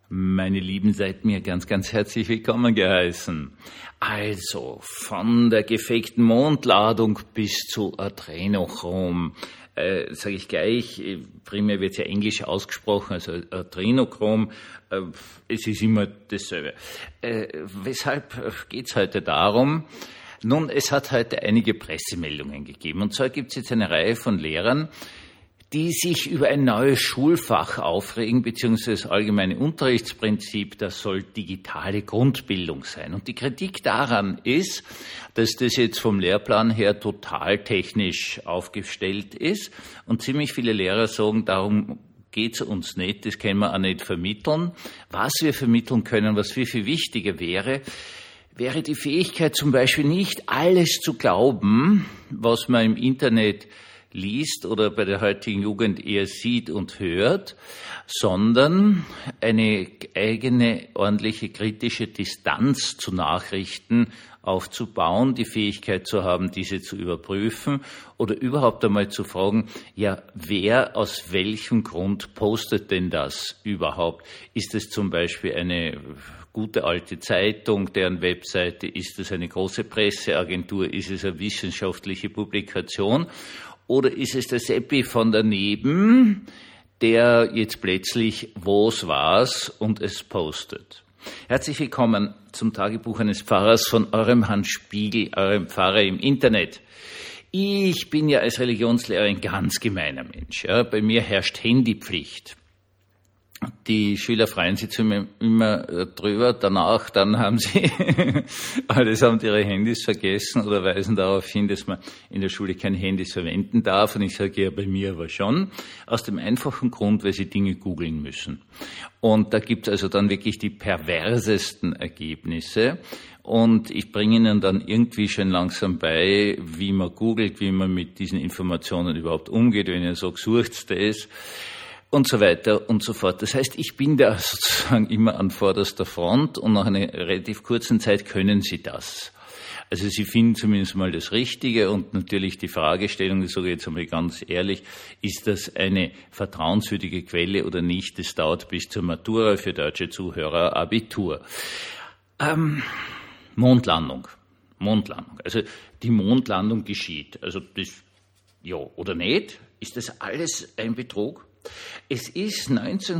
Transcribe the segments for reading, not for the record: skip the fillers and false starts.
Meine Lieben, seid mir ganz, ganz herzlich willkommen geheißen. Also, von der gefakten Mondladung bis zu Adrenochrom. Sage ich gleich, primär wird ja Englisch ausgesprochen, also Adrenochrom, es ist immer dasselbe. Weshalb geht's heute darum? Nun, es hat heute einige Pressemeldungen gegeben. Und zwar gibt es jetzt eine Reihe von Lehrern, die sich über ein neues Schulfach aufregen, beziehungsweise das allgemeine Unterrichtsprinzip, das soll digitale Grundbildung sein. Und die Kritik daran ist, dass das jetzt vom Lehrplan her total technisch aufgestellt ist. Und ziemlich viele Lehrer sagen, darum geht's uns nicht, das können wir auch nicht vermitteln. Was wir vermitteln können, was viel, viel wichtiger wäre die Fähigkeit zum Beispiel nicht alles zu glauben, was man im Internet liest oder bei der heutigen Jugend eher sieht und hört, sondern eine eigene ordentliche kritische Distanz zu Nachrichten aufzubauen, die Fähigkeit zu haben, diese zu überprüfen oder überhaupt einmal zu fragen, ja, wer aus welchem Grund postet denn das überhaupt? Ist es zum Beispiel eine gute alte Zeitung, deren Webseite? Ist es eine große Presseagentur? Ist es eine wissenschaftliche Publikation? Oder ist es der Seppi von daneben, der jetzt plötzlich was war's und es postet? Herzlich willkommen zum Tagebuch eines Pfarrers von eurem Hans Spiegel, eurem Pfarrer im Internet. Ich bin ja als Religionslehrer ein ganz gemeiner Mensch. Ja. Bei mir herrscht Handypflicht. Die Schüler freuen sich immer drüber. Danach, dann haben sie allesamt ihre Handys vergessen oder weisen darauf hin, dass man in der Schule keine Handys verwenden darf. Und ich sage ja, bei mir aber schon. Aus dem einfachen Grund, weil sie Dinge googeln müssen. Und da gibt es also dann wirklich die perversesten Ergebnisse. Und ich bringe Ihnen dann irgendwie schon langsam bei, wie man googelt, wie man mit diesen Informationen überhaupt umgeht. Wenn ich sage, sucht das. Und so weiter und so fort. Das heißt, ich bin da sozusagen immer an vorderster Front und nach einer relativ kurzen Zeit können Sie das. Also Sie finden zumindest mal das Richtige und natürlich die Fragestellung, das sage ich jetzt einmal ganz ehrlich, ist das eine vertrauenswürdige Quelle oder nicht? Das dauert bis zur Matura, für deutsche Zuhörer Abitur. Mondlandung. Also die Mondlandung geschieht. Also das, ja oder nicht? Ist das alles ein Betrug? Es ist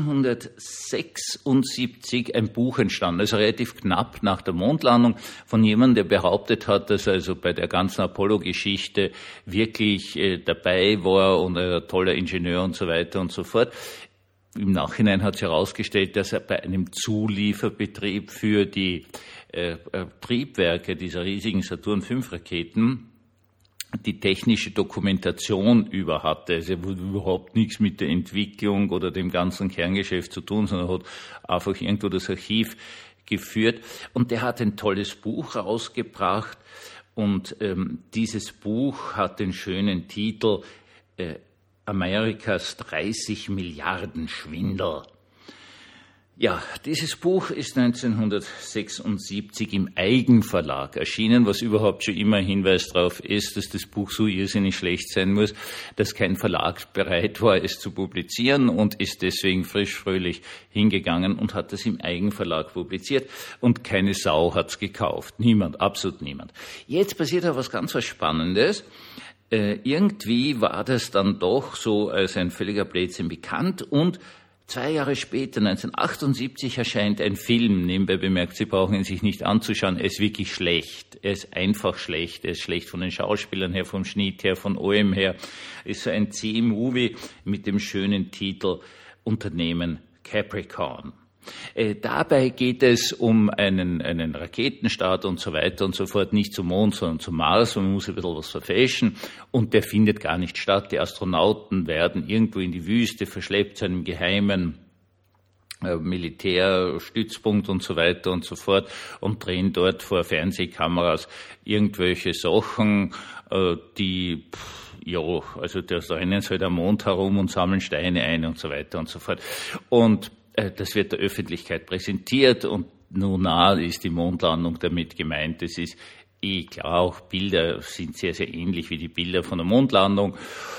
1976 ein Buch entstanden, also relativ knapp nach der Mondlandung, von jemandem, der behauptet hat, dass er also bei der ganzen Apollo-Geschichte wirklich dabei war und ein toller Ingenieur und so weiter und so fort. Im Nachhinein hat sich herausgestellt, dass er bei einem Zulieferbetrieb für die Triebwerke dieser riesigen Saturn-V-Raketen die technische Dokumentation über hatte. Also er wurde überhaupt nichts mit der Entwicklung oder dem ganzen Kerngeschäft zu tun, sondern hat einfach irgendwo das Archiv geführt. Und der hat ein tolles Buch rausgebracht. Und dieses Buch hat den schönen Titel Amerikas 30 Milliarden Schwindel. Ja, dieses Buch ist 1976 im Eigenverlag erschienen, was überhaupt schon immer ein Hinweis darauf ist, dass das Buch so irrsinnig schlecht sein muss, dass kein Verlag bereit war, es zu publizieren und ist deswegen frisch fröhlich hingegangen und hat es im Eigenverlag publiziert und keine Sau hat's gekauft. Niemand, absolut niemand. Jetzt passiert aber was ganz Spannendes. Irgendwie war das dann doch so als ein völliger Blödsinn bekannt und 2 Jahre später, 1978, erscheint ein Film. Nebenbei bemerkt, Sie brauchen ihn sich nicht anzuschauen. Er ist wirklich schlecht. Er ist einfach schlecht. Er ist schlecht von den Schauspielern her, vom Schnitt her, von allem her. Ist so ein C-Movie mit dem schönen Titel Unternehmen Capricorn. Dabei geht es um einen Raketenstart und so weiter und so fort, nicht zum Mond, sondern zum Mars. Man muss ein bisschen was verfälschen und der findet gar nicht statt. Die Astronauten werden irgendwo in die Wüste verschleppt zu einem geheimen Militärstützpunkt und so weiter und so fort und drehen dort vor Fernsehkameras irgendwelche Sachen, die also da rennen sie halt am Mond herum und sammeln Steine ein und so weiter und so fort. Und das wird der Öffentlichkeit präsentiert und nun ist die Mondlandung damit gemeint. Das ist klar, auch Bilder sind sehr, sehr ähnlich wie die Bilder von der Mondlandung.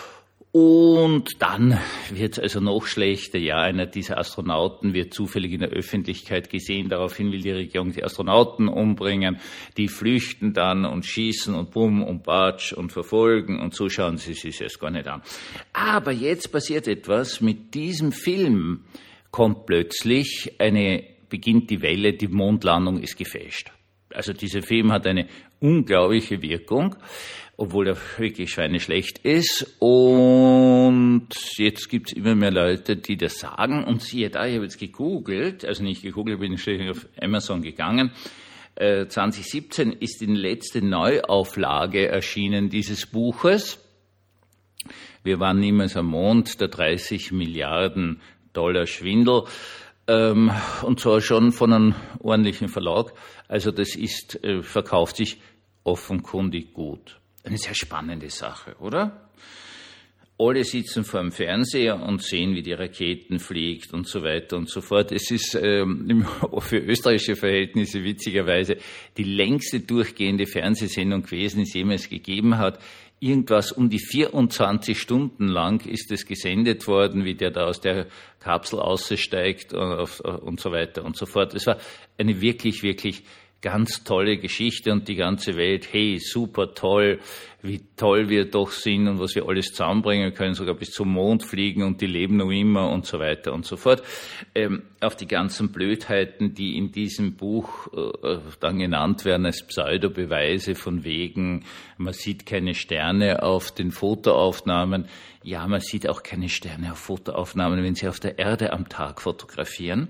Und dann wird es also noch schlechter. Ja, einer dieser Astronauten wird zufällig in der Öffentlichkeit gesehen. Daraufhin will die Regierung die Astronauten umbringen. Die flüchten dann und schießen und bumm und batsch und verfolgen und so schauen sie sich erst gar nicht an. Aber jetzt passiert etwas. Mit diesem Film kommt plötzlich beginnt die Welle, die Mondlandung ist gefälscht. Also dieser Film hat eine unglaubliche Wirkung, obwohl er wirklich schweineschlecht ist. Und jetzt gibt's immer mehr Leute, die das sagen. Und siehe da, ich habe jetzt gegoogelt, also nicht gegoogelt, bin schließlich auf Amazon gegangen. 2017 ist die letzte Neuauflage erschienen dieses Buches. Wir waren niemals am Mond, der 30 Milliarden Dollar Schwindel. Und zwar schon von einem ordentlichen Verlag. Also das verkauft sich offenkundig gut. Eine sehr spannende Sache, oder? Alle sitzen vor dem Fernseher und sehen, wie die Raketen fliegt und so weiter und so fort. Es ist für österreichische Verhältnisse witzigerweise die längste durchgehende Fernsehsendung gewesen, die es jemals gegeben hat. Irgendwas um die 24 Stunden lang ist es gesendet worden, wie der da aus der Kapsel aussteigt und so weiter und so fort. Es war eine wirklich, wirklich ganz tolle Geschichte und die ganze Welt, hey, super toll, wie toll wir doch sind und was wir alles zusammenbringen können, sogar bis zum Mond fliegen und die leben noch immer und so weiter und so fort. Auf die ganzen Blödheiten, die in diesem Buch dann genannt werden als Pseudobeweise von wegen, man sieht keine Sterne auf den Fotoaufnahmen. Ja, man sieht auch keine Sterne auf Fotoaufnahmen, wenn sie auf der Erde am Tag fotografieren.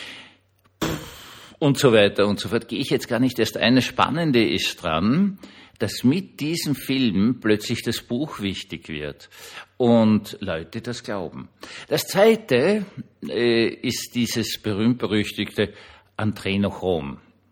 Und so weiter und so fort. Gehe ich jetzt gar nicht erst ein. Das Spannende ist dran, dass mit diesem Film plötzlich das Buch wichtig wird und Leute das glauben. Das Zweite ist dieses berühmt-berüchtigte Adrenochrom.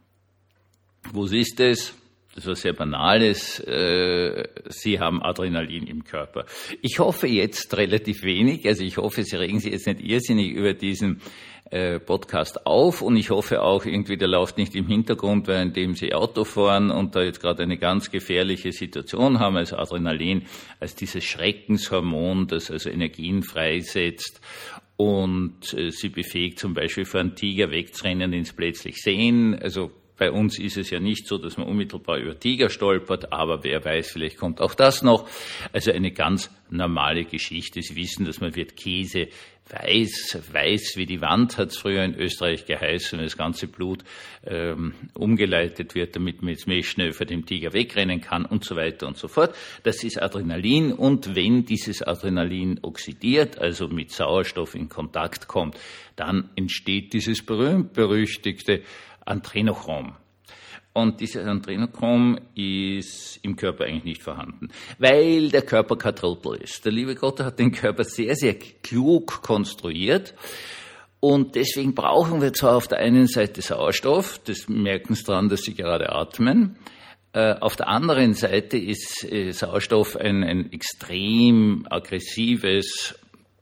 Was ist es? Das was sehr Banales. Sie haben Adrenalin im Körper. Ich hoffe jetzt relativ wenig. Also ich hoffe, Sie regen sich jetzt nicht irrsinnig über diesen Podcast auf und ich hoffe auch irgendwie, der läuft nicht im Hintergrund, währenddem Sie Auto fahren und da jetzt gerade eine ganz gefährliche Situation haben. Also Adrenalin als dieses Schreckenshormon, das also Energien freisetzt und Sie befähigt zum Beispiel vor einem Tiger wegzurennen ins plötzlich Sehen. Also bei uns ist es ja nicht so, dass man unmittelbar über Tiger stolpert, aber wer weiß, vielleicht kommt auch das noch. Also eine ganz normale Geschichte. Sie wissen, dass man wird Käse weiß wie die Wand, hat es früher in Österreich geheißen, wenn das ganze Blut umgeleitet wird, damit man jetzt möglichst schnell vor dem Tiger wegrennen kann und so weiter und so fort. Das ist Adrenalin und wenn dieses Adrenalin oxidiert, also mit Sauerstoff in Kontakt kommt, dann entsteht dieses berühmt-berüchtigte Adrenochrom. Und dieses Adrenochrom ist im Körper eigentlich nicht vorhanden, weil der Körper kein Trottel ist. Der liebe Gott hat den Körper sehr, sehr klug konstruiert und deswegen brauchen wir zwar auf der einen Seite Sauerstoff, das merken Sie daran, dass Sie gerade atmen. Auf der anderen Seite ist Sauerstoff ein extrem aggressives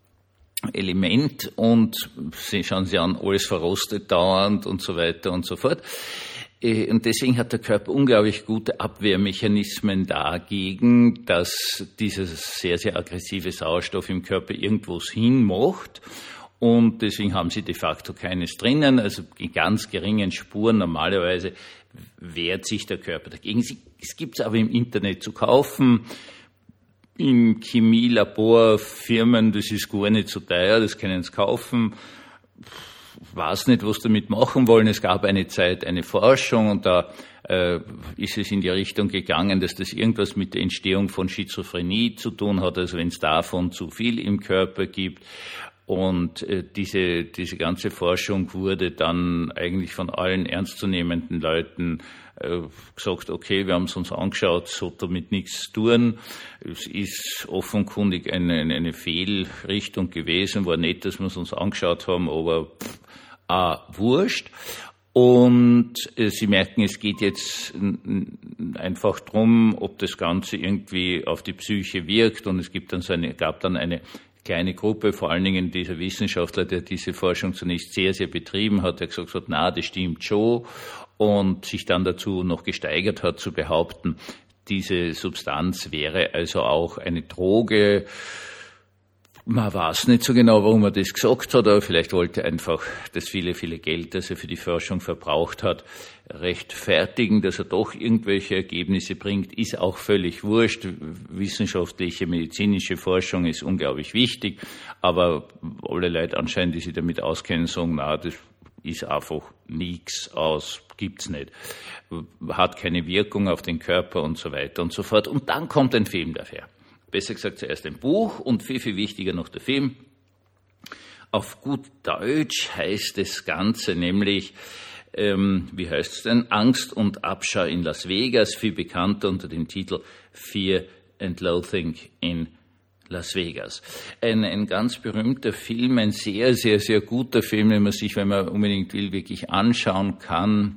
Element und schauen Sie an, alles verrostet dauernd und so weiter und so fort. Und deswegen hat der Körper unglaublich gute Abwehrmechanismen dagegen, dass dieses sehr, sehr aggressive Sauerstoff im Körper irgendwo hinmacht. Und deswegen haben Sie de facto keines drinnen, also in ganz geringen Spuren. Normalerweise wehrt sich der Körper dagegen. Es gibt es aber im Internet zu kaufen. In Chemielaborfirmen, das ist gar nicht so teuer, das können Sie kaufen. Ich weiß nicht, was damit machen wollen. Es gab eine Zeit eine Forschung und da ist es in die Richtung gegangen, dass das irgendwas mit der Entstehung von Schizophrenie zu tun hat, also wenn es davon zu viel im Körper gibt. Und diese ganze Forschung wurde dann eigentlich von allen ernstzunehmenden Leuten gesagt, okay, wir haben es uns angeschaut, es hat damit nichts zu tun. Es ist offenkundig eine Fehlrichtung gewesen, war nett, dass wir es uns angeschaut haben, aber wurscht. Und Sie merken, es geht jetzt einfach drum, ob das Ganze irgendwie auf die Psyche wirkt. Und es gab dann eine kleine Gruppe, vor allen Dingen dieser Wissenschaftler, der diese Forschung zunächst sehr, sehr betrieben hat, der gesagt hat, na, das stimmt schon. Und sich dann dazu noch gesteigert hat, zu behaupten, diese Substanz wäre also auch eine Droge. Man weiß nicht so genau, warum er das gesagt hat, aber vielleicht wollte er einfach das viele Geld, das er für die Forschung verbraucht hat, rechtfertigen, dass er doch irgendwelche Ergebnisse bringt, ist auch völlig wurscht. Wissenschaftliche, medizinische Forschung ist unglaublich wichtig, aber alle Leute anscheinend, die sich damit auskennen, sagen, na, das ist einfach nichts aus, gibt's nicht, hat keine Wirkung auf den Körper und so weiter und so fort. Und dann kommt ein Film dafür. Besser gesagt zuerst ein Buch und viel wichtiger noch der Film. Auf gut Deutsch heißt das Ganze nämlich, wie heißt es denn? Angst und Abscheu in Las Vegas, viel bekannter unter dem Titel Fear and Loathing in Las Vegas. Ein ganz berühmter Film, ein sehr guter Film, den man sich, wenn man unbedingt will, wirklich anschauen kann.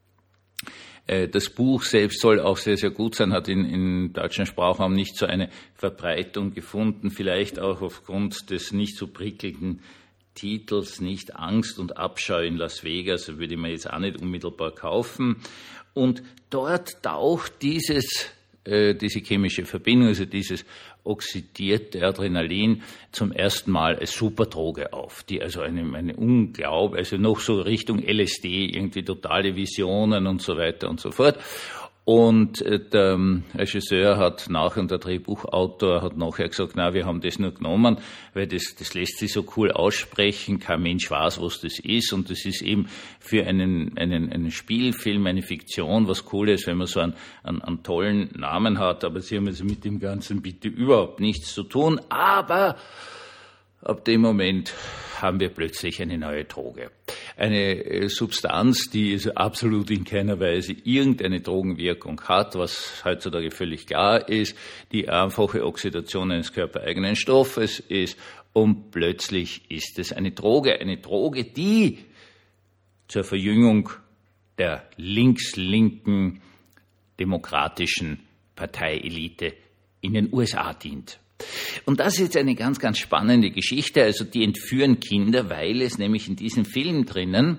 Das Buch selbst soll auch sehr gut sein, hat in deutschen Sprachraum nicht so eine Verbreitung gefunden, vielleicht auch aufgrund des nicht so prickelnden Titels, nicht Angst und Abscheu in Las Vegas, würde man jetzt auch nicht unmittelbar kaufen. Und dort taucht diese chemische Verbindung, also dieses oxidierte Adrenalin zum ersten Mal als Superdroge auf, die also eine also noch so Richtung LSD, irgendwie totale Visionen und so weiter und so fort. Und der Regisseur hat nachher, und der Drehbuchautor hat nachher gesagt, na, wir haben das nur genommen, weil das lässt sich so cool aussprechen, kein Mensch weiß, was das ist, und das ist eben für einen Spielfilm, eine Fiktion, was cool ist, wenn man so einen tollen Namen hat, aber sie haben also mit dem Ganzen bitte überhaupt nichts zu tun, aber ab dem Moment haben wir plötzlich eine neue Droge. Eine Substanz, die also absolut in keiner Weise irgendeine Drogenwirkung hat, was heutzutage völlig klar ist, die einfache Oxidation eines körpereigenen Stoffes ist, und plötzlich ist es eine Droge, die zur Verjüngung der links-linken demokratischen Parteielite in den USA dient. Und das ist jetzt eine ganz spannende Geschichte. Also die entführen Kinder, weil es nämlich in diesem Film drinnen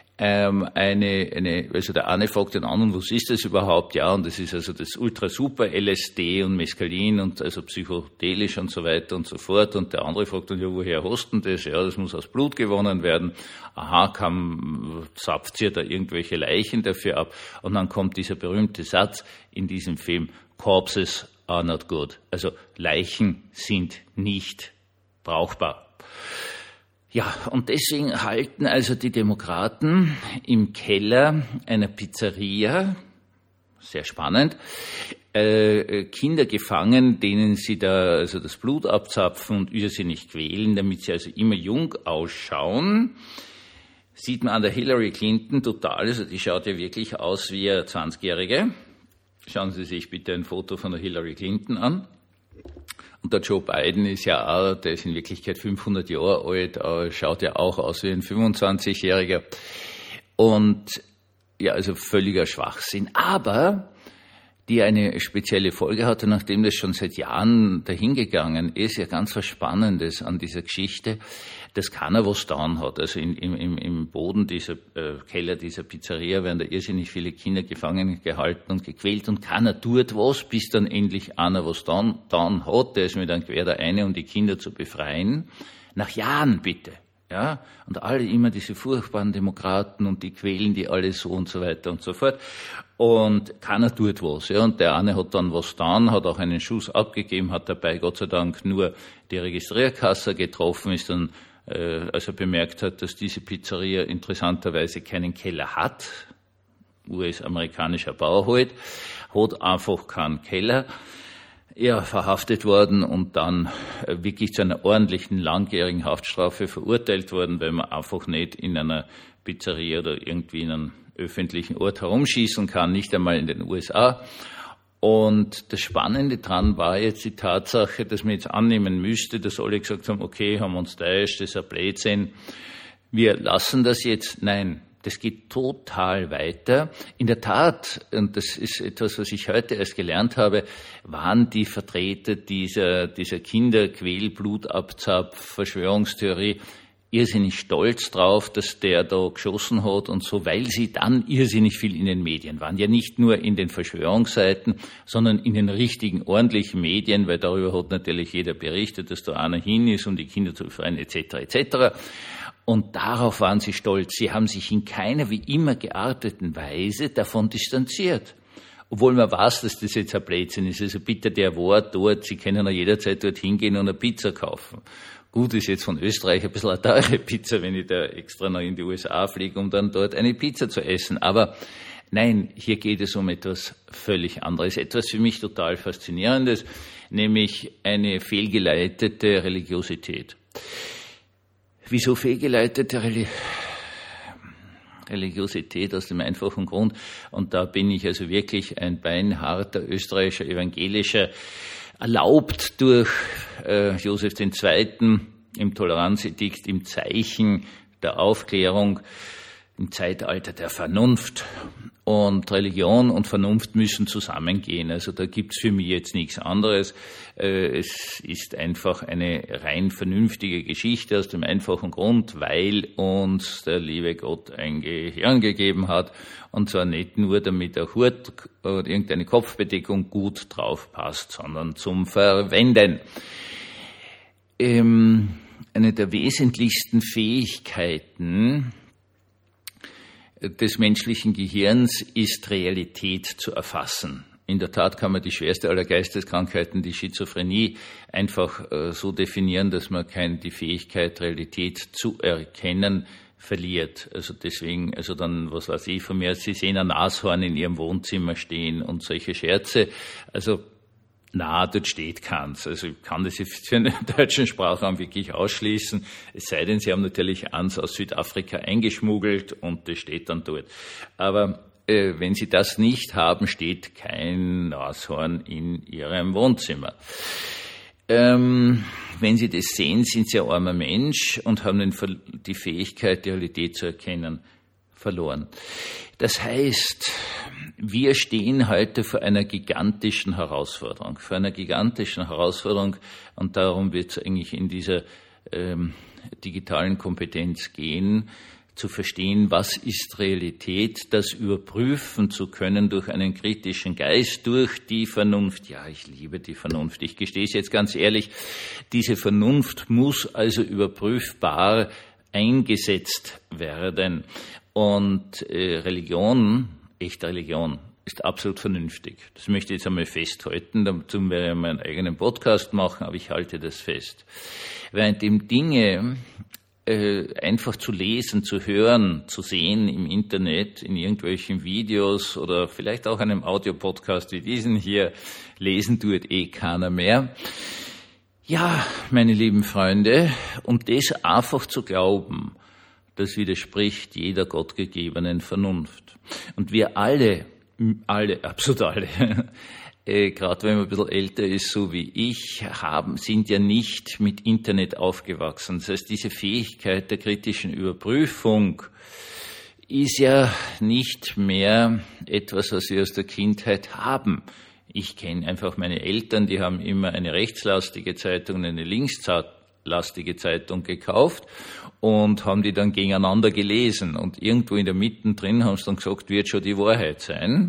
also der eine fragt den anderen, was ist das überhaupt? Ja, und das ist also das ultra super LSD und Mescalin und also psychedelisch und so weiter und so fort. Und der andere fragt dann, ja, woher hast du das? Ja, das muss aus Blut gewonnen werden. Aha, zapft ihr da irgendwelche Leichen dafür ab? Und dann kommt dieser berühmte Satz in diesem Film, Corpses are not good. Also Leichen sind nicht brauchbar. Ja, und deswegen halten also die Demokraten im Keller einer Pizzeria, sehr spannend, Kinder gefangen, denen sie da also das Blut abzapfen und irrsinnig quälen, damit sie also immer jung ausschauen. Sieht man an der Hillary Clinton total, also die schaut ja wirklich aus wie eine 20-Jährige. Schauen Sie sich bitte ein Foto von der Hillary Clinton an. Und der Joe Biden ist ja auch, der ist in Wirklichkeit 500 Jahre alt, schaut ja auch aus wie ein 25-Jähriger. Und ja, also völliger Schwachsinn. Aber die eine spezielle Folge hatte, nachdem das schon seit Jahren dahingegangen ist, ja ganz was Spannendes an dieser Geschichte, dass keiner was getan hat. Also im Boden dieser Keller dieser Pizzeria werden da irrsinnig viele Kinder gefangen gehalten und gequält und keiner tut was, bis dann endlich einer was getan hat, der ist mir dann quer der eine, um die Kinder zu befreien. Nach Jahren bitte. Ja, und alle immer diese furchtbaren Demokraten und die quälen die alle so und so weiter und so fort. Und keiner tut was. Ja, und der eine hat dann was getan, hat auch einen Schuss abgegeben, hat dabei Gott sei Dank nur die Registrierkasse getroffen, ist dann, als er bemerkt hat, dass diese Pizzeria interessanterweise keinen Keller hat, US-amerikanischer Bau halt, hat einfach keinen Keller. Ja, verhaftet worden und dann wirklich zu einer ordentlichen, langjährigen Haftstrafe verurteilt worden, weil man einfach nicht in einer Pizzeria oder irgendwie in einem öffentlichen Ort herumschießen kann, nicht einmal in den USA. Und das Spannende dran war jetzt die Tatsache, dass man jetzt annehmen müsste, dass alle gesagt haben, okay, haben wir uns täuscht, das ist ein Blödsinn, wir lassen das jetzt. Nein. Das geht total weiter. In der Tat, und das ist etwas, was ich heute erst gelernt habe, waren die Vertreter dieser Kinderquäl-Blutabzapf-Verschwörungstheorie irrsinnig stolz drauf, dass der da geschossen hat und so, weil sie dann irrsinnig viel in den Medien waren. Ja, nicht nur in den Verschwörungsseiten, sondern in den richtigen, ordentlichen Medien, weil darüber hat natürlich jeder berichtet, dass da einer hin ist, um die Kinder zu befreien, etc., etc. Und darauf waren sie stolz. Sie haben sich in keiner wie immer gearteten Weise davon distanziert. Obwohl man weiß, dass das jetzt ein Blödsinn ist. Also bitte der Wort dort, Sie können ja jederzeit dorthin gehen und eine Pizza kaufen. Gut, ist jetzt von Österreich ein bisschen eine teure Pizza, wenn ich da extra noch in die USA fliege, um dann dort eine Pizza zu essen. Aber nein, hier geht es um etwas völlig anderes. Etwas für mich total Faszinierendes, nämlich eine fehlgeleitete Religiosität. Wieso fehlgeleitete Religiosität? Aus dem einfachen Grund, und da bin ich also wirklich ein beinharter österreichischer Evangelischer, erlaubt durch Josef II. Im Toleranzedikt, im Zeichen der Aufklärung, im Zeitalter der Vernunft. Und Religion und Vernunft müssen zusammengehen. Also da gibt's für mich jetzt nichts anderes. Es ist einfach eine rein vernünftige Geschichte aus dem einfachen Grund, weil uns der liebe Gott ein Gehirn gegeben hat. Und zwar nicht nur, damit der Hut oder irgendeine Kopfbedeckung gut drauf passt, sondern zum Verwenden. Eine der wesentlichsten Fähigkeiten des menschlichen Gehirns ist, Realität zu erfassen. In der Tat kann man die schwerste aller Geisteskrankheiten, die Schizophrenie, einfach so definieren, dass man die Fähigkeit, Realität zu erkennen, verliert. Also deswegen, also dann, was weiß ich von mir, Sie sehen ein Nashorn in Ihrem Wohnzimmer stehen und solche Scherze. Also dort steht keins. Also ich kann das jetzt für den deutschen Sprachraum wirklich ausschließen. Es sei denn, Sie haben natürlich eins aus Südafrika eingeschmuggelt und das steht dann dort. Aber wenn Sie das nicht haben, steht kein Nashorn in Ihrem Wohnzimmer. Wenn Sie das sehen, sind Sie ein armer Mensch und haben die Fähigkeit, die Realität zu erkennen, verloren. Das heißt, wir stehen heute vor einer gigantischen Herausforderung. Und darum wird es eigentlich in dieser digitalen Kompetenz gehen, zu verstehen, was ist Realität, das überprüfen zu können durch einen kritischen Geist, durch die Vernunft. Ja, ich liebe die Vernunft. Ich gestehe es jetzt ganz ehrlich, diese Vernunft muss also überprüfbar eingesetzt werden. Und Religion, echte Religion, ist absolut vernünftig. Das möchte ich jetzt einmal festhalten. Dazu werde ich meinen eigenen Podcast machen, aber ich halte das fest. Während dem Dinge einfach zu lesen, zu hören, zu sehen im Internet, in irgendwelchen Videos oder vielleicht auch einem Audiopodcast wie diesen hier, lesen tut keiner mehr. Ja, meine lieben Freunde, um das einfach zu glauben, das widerspricht jeder gottgegebenen Vernunft. Und wir alle, absolut alle, gerade wenn man ein bisschen älter ist, so wie ich, sind ja nicht mit Internet aufgewachsen. Das heißt, diese Fähigkeit der kritischen Überprüfung ist ja nicht mehr etwas, was wir aus der Kindheit haben. Ich kenne einfach meine Eltern, die haben immer eine rechtslastige Zeitung und eine linkslastige Zeitung gekauft und haben die dann gegeneinander gelesen. Und irgendwo in der Mitte drin haben sie dann gesagt, wird schon die Wahrheit sein.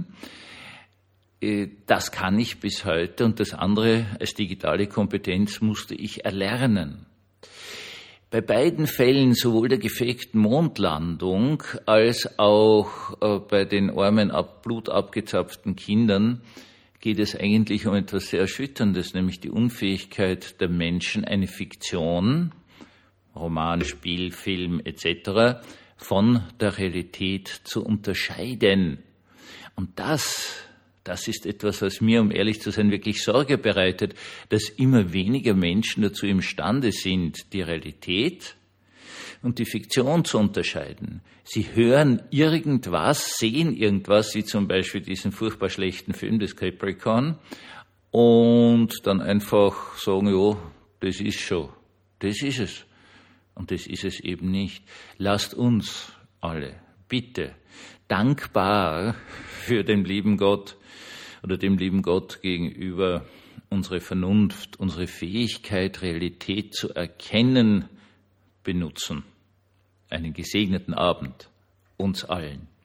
Das kann ich bis heute, und das andere als digitale Kompetenz musste ich erlernen. Bei beiden Fällen, sowohl der gefakten Mondlandung als auch bei den armen, blutabgezapften Kindern, geht es eigentlich um etwas sehr Erschütterndes, nämlich die Unfähigkeit der Menschen, eine Fiktion, Roman, Spiel, Film etc., von der Realität zu unterscheiden. Und das ist etwas, was mir, um ehrlich zu sein, wirklich Sorge bereitet, dass immer weniger Menschen dazu imstande sind, die Realität und die Fiktion zu unterscheiden. Sie hören irgendwas, sehen irgendwas, wie zum Beispiel diesen furchtbar schlechten Film des Capricorn, und dann einfach sagen, ja, das ist schon, das ist es. Und das ist es eben nicht. Lasst uns alle, bitte, dankbar für den lieben Gott oder dem lieben Gott gegenüber unsere Vernunft, unsere Fähigkeit, Realität zu erkennen, benutzen. Einen gesegneten Abend uns allen.